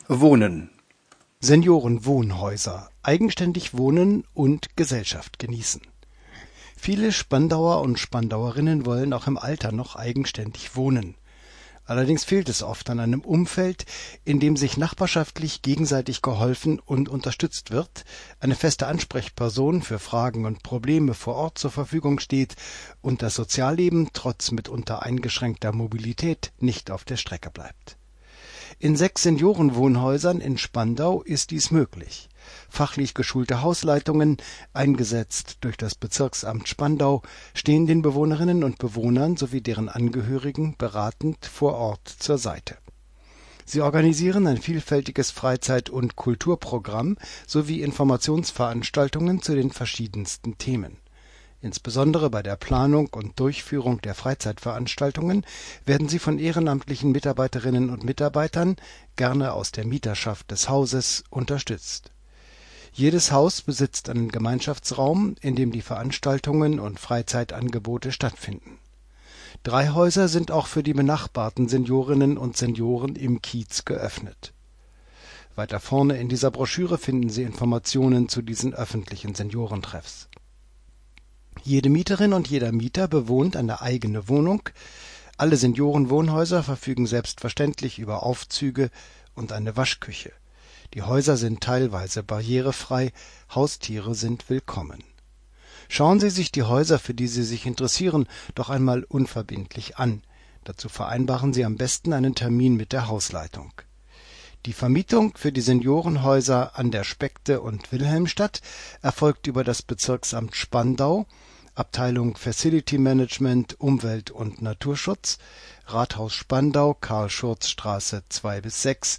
Wohnen. Seniorenwohnhäuser, eigenständig wohnen und Gesellschaft genießen. Viele Spandauer und Spandauerinnen wollen auch im Alter noch eigenständig wohnen. Allerdings fehlt es oft an einem Umfeld, in dem sich nachbarschaftlich gegenseitig geholfen und unterstützt wird, eine feste Ansprechperson für Fragen und Probleme vor Ort zur Verfügung steht und das Sozialleben trotz mitunter eingeschränkter Mobilität nicht auf der Strecke bleibt. In 6 Seniorenwohnhäusern in Spandau ist dies möglich. Fachlich geschulte Hausleitungen, eingesetzt durch das Bezirksamt Spandau, stehen den Bewohnerinnen und Bewohnern sowie deren Angehörigen beratend vor Ort zur Seite. Sie organisieren ein vielfältiges Freizeit- und Kulturprogramm sowie Informationsveranstaltungen zu den verschiedensten Themen. Insbesondere bei der Planung und Durchführung der Freizeitveranstaltungen werden sie von ehrenamtlichen Mitarbeiterinnen und Mitarbeitern, gerne aus der Mieterschaft des Hauses, unterstützt. Jedes Haus besitzt einen Gemeinschaftsraum, in dem die Veranstaltungen und Freizeitangebote stattfinden. 3 Häuser sind auch für die benachbarten Seniorinnen und Senioren im Kiez geöffnet. Weiter vorne in dieser Broschüre finden Sie Informationen zu diesen öffentlichen Seniorentreffs. Jede Mieterin und jeder Mieter bewohnt eine eigene Wohnung. Alle Seniorenwohnhäuser verfügen selbstverständlich über Aufzüge und eine Waschküche. Die Häuser sind teilweise barrierefrei, Haustiere sind willkommen. Schauen Sie sich die Häuser, für die Sie sich interessieren, doch einmal unverbindlich an. Dazu vereinbaren Sie am besten einen Termin mit der Hausleitung. Die Vermietung für die Seniorenhäuser an der Speckte und Wilhelmstadt erfolgt über das Bezirksamt Spandau, Abteilung Facility Management, Umwelt- und Naturschutz, Rathaus Spandau, Karl-Schurz-Straße 2-6,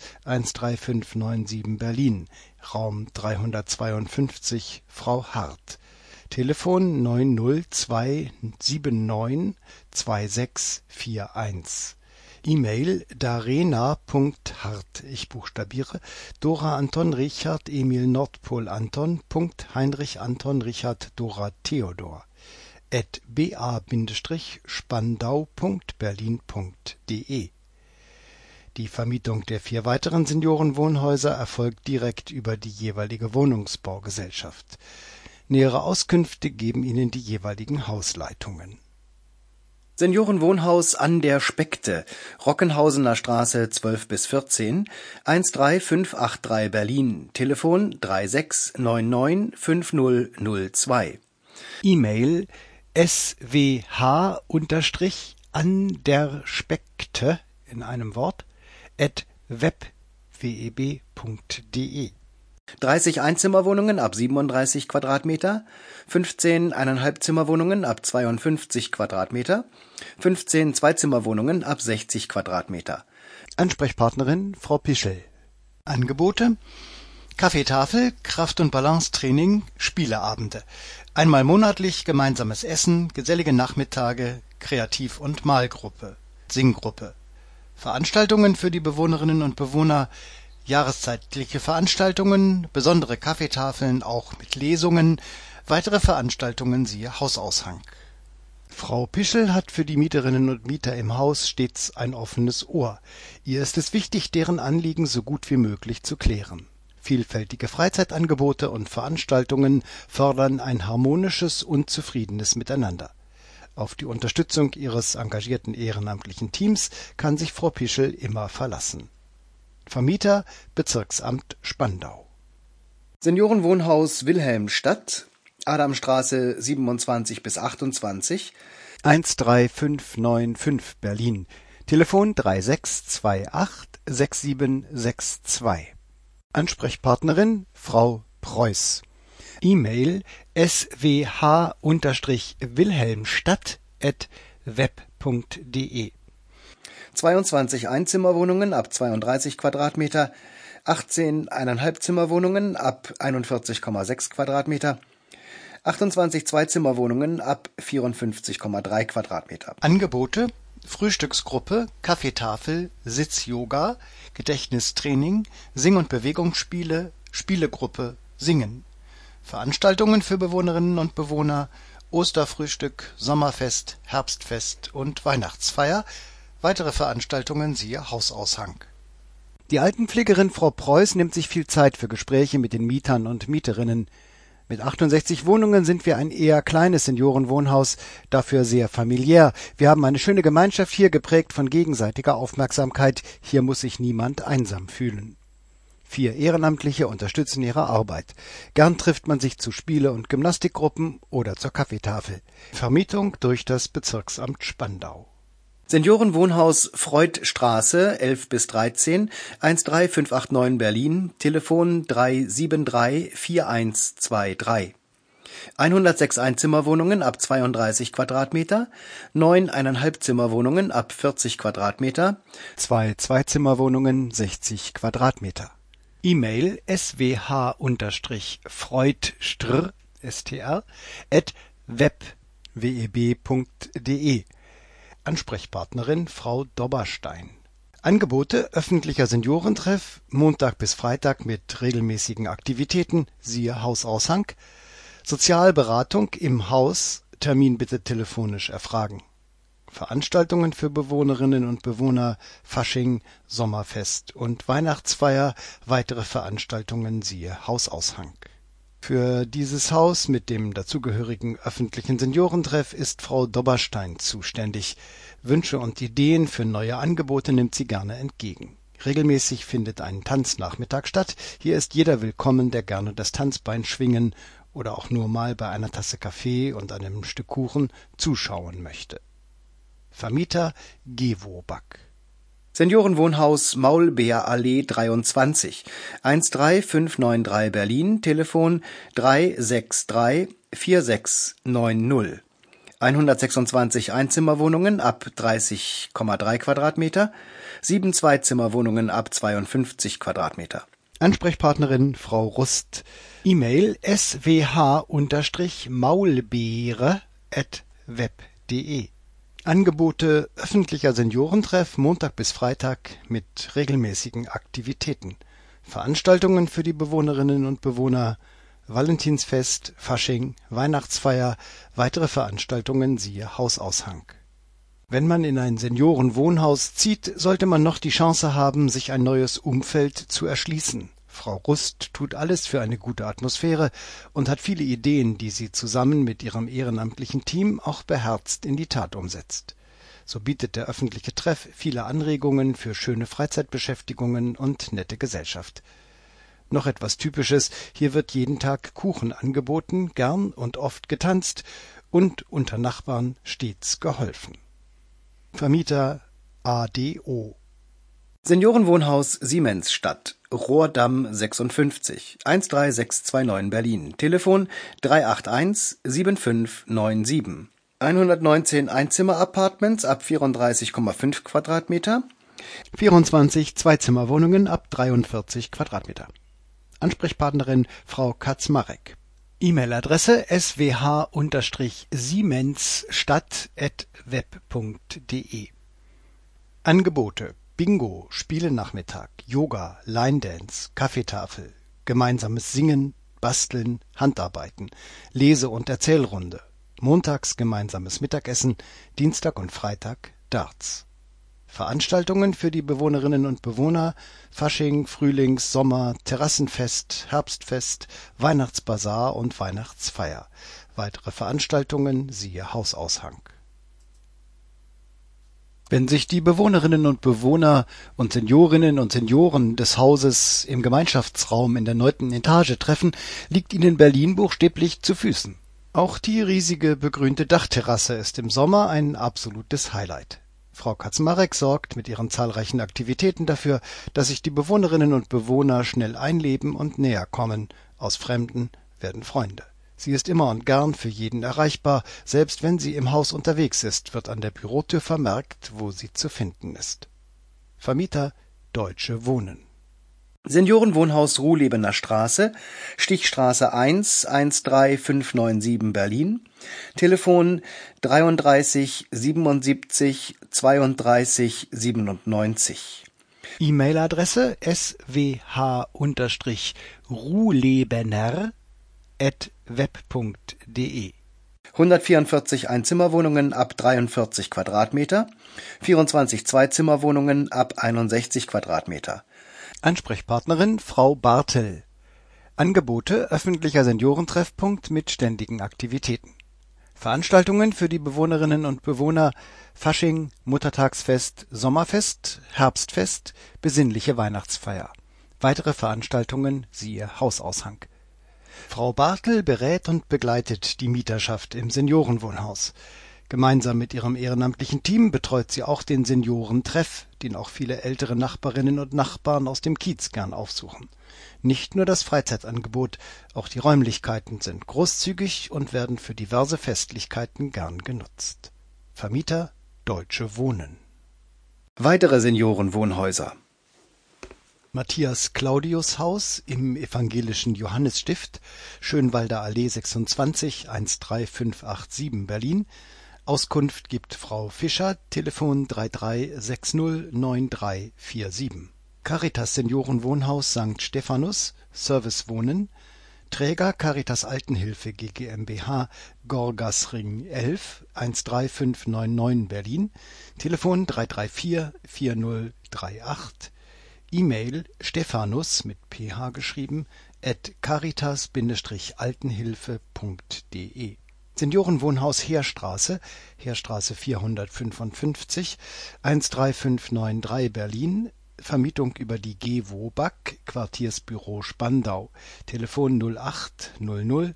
13597 Berlin, Raum 352, Frau Hart. Telefon 902792641. E-Mail darena.hart, ich buchstabiere, Dora Anton Richard Emil Nordpol Anton Heinrich Anton Richard Dora Theodor @ba-spandau.berlin.de. Die Vermietung der 4 weiteren Seniorenwohnhäuser erfolgt direkt über die jeweilige Wohnungsbaugesellschaft. Nähere Auskünfte geben Ihnen die jeweiligen Hausleitungen. Seniorenwohnhaus an der Speckte, Rockenhausener Straße 12-14, 13583 Berlin, Telefon 36995002. E-Mail swh_anderspekte in einem Wort @web.de. 30 Einzimmerwohnungen ab 37 Quadratmeter, 15 Eineinhalbzimmerwohnungen ab 52 Quadratmeter, 15 Zweizimmerwohnungen ab 60 Quadratmeter. Ansprechpartnerin Frau Pischel. Angebote: Kaffeetafel, Kraft- und Balancetraining, Spieleabende. Einmal monatlich gemeinsames Essen, gesellige Nachmittage, Kreativ- und Malgruppe, Singgruppe. Veranstaltungen für die Bewohnerinnen und Bewohner, jahreszeitliche Veranstaltungen, besondere Kaffeetafeln, auch mit Lesungen, weitere Veranstaltungen siehe Hausaushang. Frau Pischel hat für die Mieterinnen und Mieter im Haus stets ein offenes Ohr. Ihr ist es wichtig, deren Anliegen so gut wie möglich zu klären. Vielfältige Freizeitangebote und Veranstaltungen fördern ein harmonisches und zufriedenes Miteinander. Auf die Unterstützung ihres engagierten ehrenamtlichen Teams kann sich Frau Pischel immer verlassen. Vermieter Bezirksamt Spandau. Seniorenwohnhaus Wilhelmstadt, Adamstraße 27-28, 13595 Berlin. Telefon 36286762. Ansprechpartnerin Frau Preuß. E-Mail swh_wilhelmstadt@web.de. 22 Einzimmerwohnungen ab 32 Quadratmeter, 18 Eineinhalbzimmerwohnungen ab 41,6 Quadratmeter, 28 Zweizimmerwohnungen ab 54,3 Quadratmeter. Angebote: Frühstücksgruppe, Kaffeetafel, Sitz-Yoga, Gedächtnistraining, Sing- und Bewegungsspiele, Spielegruppe, Singen. Veranstaltungen für Bewohnerinnen und Bewohner: Osterfrühstück, Sommerfest, Herbstfest und Weihnachtsfeier. Weitere Veranstaltungen siehe Hausaushang. Die Altenpflegerin Frau Preuß nimmt sich viel Zeit für Gespräche mit den Mietern und Mieterinnen. Mit 68 Wohnungen sind wir ein eher kleines Seniorenwohnhaus, dafür sehr familiär. Wir haben eine schöne Gemeinschaft hier, geprägt von gegenseitiger Aufmerksamkeit. Hier muss sich niemand einsam fühlen. 4 Ehrenamtliche unterstützen ihre Arbeit. Gern trifft man sich zu Spiele- und Gymnastikgruppen oder zur Kaffeetafel. Vermietung durch das Bezirksamt Spandau. Seniorenwohnhaus Freudstraße 11 bis 13 13589 Berlin, Telefon 373 4123. 106 Einzimmerwohnungen ab 32 Quadratmeter, 9 1,5-Zimmerwohnungen ab 40 Quadratmeter, 2 Zweizimmerwohnungen 60 Quadratmeter. E-Mail swh_freudstr @web.de. Ansprechpartnerin Frau Dobberstein. Angebote öffentlicher Seniorentreff, Montag bis Freitag mit regelmäßigen Aktivitäten, siehe Hausaushang. Sozialberatung im Haus, Termin bitte telefonisch erfragen. Veranstaltungen für Bewohnerinnen und Bewohner, Fasching, Sommerfest und Weihnachtsfeier, weitere Veranstaltungen siehe Hausaushang. Für dieses Haus mit dem dazugehörigen öffentlichen Seniorentreff ist Frau Dobberstein zuständig. Wünsche und Ideen für neue Angebote nimmt sie gerne entgegen. Regelmäßig findet ein Tanznachmittag statt. Hier ist jeder willkommen, der gerne das Tanzbein schwingen oder auch nur mal bei einer Tasse Kaffee und einem Stück Kuchen zuschauen möchte. Vermieter Gewoback. Seniorenwohnhaus Maulbeerallee 23 13593 Berlin, Telefon 363 4690. 126 Einzimmerwohnungen ab 30,3 Quadratmeter, 7 Zweizimmerwohnungen ab 52 Quadratmeter. Ansprechpartnerin Frau Rust. E-Mail swh_maulbeere@web.de. Angebote öffentlicher Seniorentreff Montag bis Freitag mit regelmäßigen Aktivitäten. Veranstaltungen für die Bewohnerinnen und Bewohner, Valentinsfest, Fasching, Weihnachtsfeier, weitere Veranstaltungen siehe Hausaushang. Wenn man in ein Seniorenwohnhaus zieht, sollte man noch die Chance haben, sich ein neues Umfeld zu erschließen. Frau Rust tut alles für eine gute Atmosphäre und hat viele Ideen, die sie zusammen mit ihrem ehrenamtlichen Team auch beherzt in die Tat umsetzt. So bietet der öffentliche Treff viele Anregungen für schöne Freizeitbeschäftigungen und nette Gesellschaft. Noch etwas Typisches, hier wird jeden Tag Kuchen angeboten, gern und oft getanzt und unter Nachbarn stets geholfen. Vermieter ADO. Seniorenwohnhaus Siemensstadt, Rohrdamm 56 13629 Berlin, Telefon 381 7597. 119 Einzimmer-Apartments ab 34,5 Quadratmeter, 24 Zweizimmerwohnungen ab 43 Quadratmeter. Ansprechpartnerin Frau Kaczmarek. E-Mail-Adresse swh_siemensstadt@web.de. Angebote: Bingo, Spielenachmittag, Yoga, Line-Dance, Kaffeetafel, gemeinsames Singen, Basteln, Handarbeiten, Lese- und Erzählrunde, montags gemeinsames Mittagessen, Dienstag und Freitag Darts. Veranstaltungen für die Bewohnerinnen und Bewohner, Fasching, Frühlings-, Sommer-, Terrassenfest, Herbstfest, Weihnachtsbasar und Weihnachtsfeier. Weitere Veranstaltungen siehe Hausaushang. Wenn sich die Bewohnerinnen und Bewohner und Seniorinnen und Senioren des Hauses im Gemeinschaftsraum in der 9. Etage treffen, liegt ihnen Berlin buchstäblich zu Füßen. Auch die riesige begrünte Dachterrasse ist im Sommer ein absolutes Highlight. Frau Kaczmarek sorgt mit ihren zahlreichen Aktivitäten dafür, dass sich die Bewohnerinnen und Bewohner schnell einleben und näher kommen. Aus Fremden werden Freunde. Sie ist immer und gern für jeden erreichbar. Selbst wenn sie im Haus unterwegs ist, wird an der Bürotür vermerkt, wo sie zu finden ist. Vermieter Deutsche Wohnen. Seniorenwohnhaus Ruhlebener Straße, Stichstraße 1 13597 Berlin, Telefon 33 77 32 97. E-Mail-Adresse swh_ruhlebener@web.de. 144 Einzimmerwohnungen ab 43 Quadratmeter, 24 Zweizimmerwohnungen ab 61 Quadratmeter, Ansprechpartnerin Frau Bartel. Angebote öffentlicher Seniorentreffpunkt mit ständigen Aktivitäten. Veranstaltungen für die Bewohnerinnen und Bewohner: Fasching, Muttertagsfest, Sommerfest, Herbstfest, besinnliche Weihnachtsfeier. Weitere Veranstaltungen siehe Hausaushang. Frau Bartel berät und begleitet die Mieterschaft im Seniorenwohnhaus. Gemeinsam mit ihrem ehrenamtlichen Team betreut sie auch den Seniorentreff, den auch viele ältere Nachbarinnen und Nachbarn aus dem Kiez gern aufsuchen. Nicht nur das Freizeitangebot, auch die Räumlichkeiten sind großzügig und werden für diverse Festlichkeiten gern genutzt. Vermieter: Deutsche Wohnen. Weitere Seniorenwohnhäuser: Matthias Claudius Haus im evangelischen Johannesstift, Schönwalder Allee 26 13587 Berlin. Auskunft gibt Frau Fischer, Telefon 33609347. Caritas Seniorenwohnhaus St. Stephanus, Servicewohnen. Träger Caritas Altenhilfe GmbH, Gorgasring 11 13599 Berlin. Telefon 3344038. E-Mail stephanus mit ph geschrieben @caritas-altenhilfe.de. Seniorenwohnhaus Heerstraße, Heerstraße 455 13593 Berlin. Vermietung über die G. Wobag, Quartiersbüro Spandau. Telefon 0800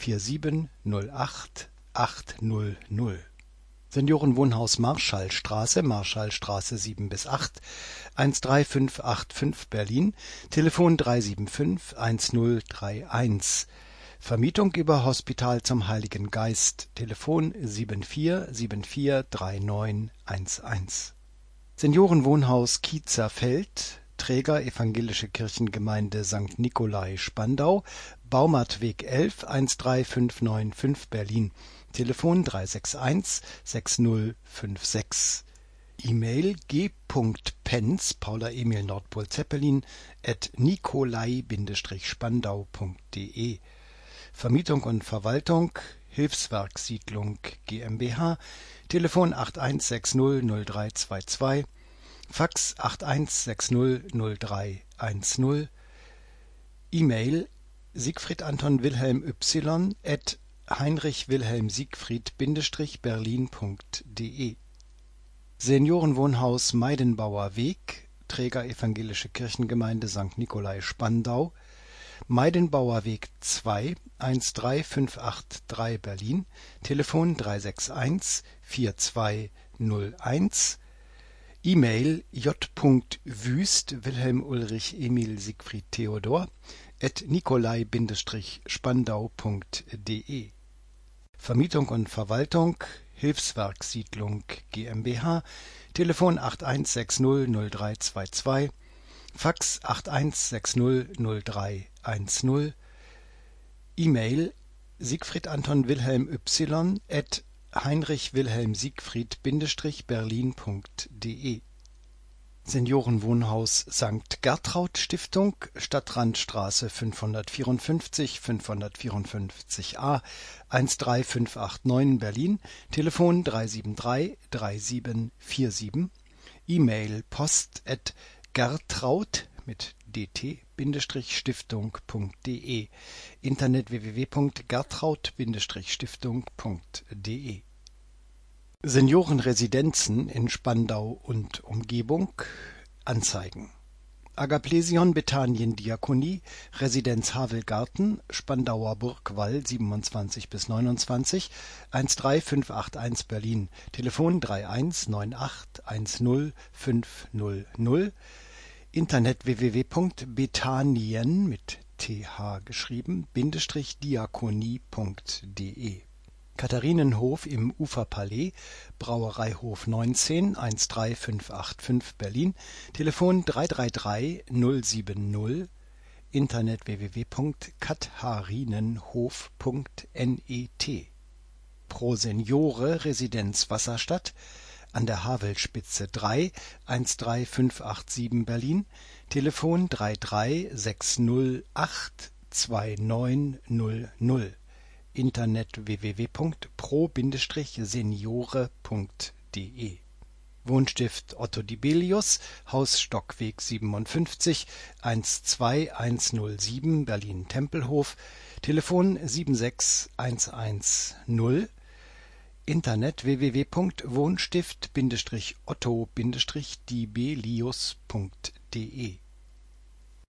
4708 800. Seniorenwohnhaus Marschallstraße, Marschallstraße 7-8 13585 Berlin. Telefon 375 1031. Vermietung über Hospital zum Heiligen Geist. Telefon 74743911. Seniorenwohnhaus Kiezerfeld. Träger Evangelische Kirchengemeinde St. Nikolai Spandau. Baumartweg 11 13595 Berlin. Telefon 361 6056. E-Mail g.penz Paula Emil Nordpol Zeppelin @nikolai-spandau.de. Vermietung und Verwaltung Hilfswerk-Siedlung GmbH. Telefon 81600322. Fax 81600310. E-Mail Siegfried Anton Wilhelm Y @heinrich-wilhelm-siegfried-berlin.de. Seniorenwohnhaus Meidenbauer Weg. Träger Evangelische Kirchengemeinde St. Nikolai Spandau. Meidenbauer Weg 2 13583 Berlin. Telefon 361 4201. E-Mail j.wüst Wilhelm Ulrich Emil Siegfried Theodor @nikolai-spandau.de. Vermietung und Verwaltung Hilfswerk-Siedlung GmbH. Telefon 81600322. Fax 81600310. E-Mail Siegfried Anton Wilhelm Y @heinrich-wilhelm-siegfried-berlin.de. Seniorenwohnhaus St. Gertraud Stiftung, Stadtrandstraße 554 554a 13589 Berlin. Telefon 373 3747. E-Mail post@gertraud mit dt-stiftung.de. Internet www.gertraud-stiftung.de. Seniorenresidenzen in Spandau und Umgebung. Anzeigen: Agaplesion Bethanien Diakonie, Residenz Havelgarten, Spandauer Burgwall 27 bis 29 13581 Berlin. Telefon 3198 10500. Internet www.bethanien mit th geschrieben -diakonie.de. Katharinenhof im Uferpalais, Brauereihof 19 13585 Berlin. Telefon 333 070. Internet www.katharinenhof.net. Pro Seniore Residenz Wasserstadt an der Havelspitze 3 13587 Berlin. Telefon 33608 2900. Internet www.pro-seniore.de. Wohnstift Otto Dibelius, Haus Stockweg 57 12107 Berlin-Tempelhof, Telefon 76110, Internet www.wohnstift-otto-dibelius.de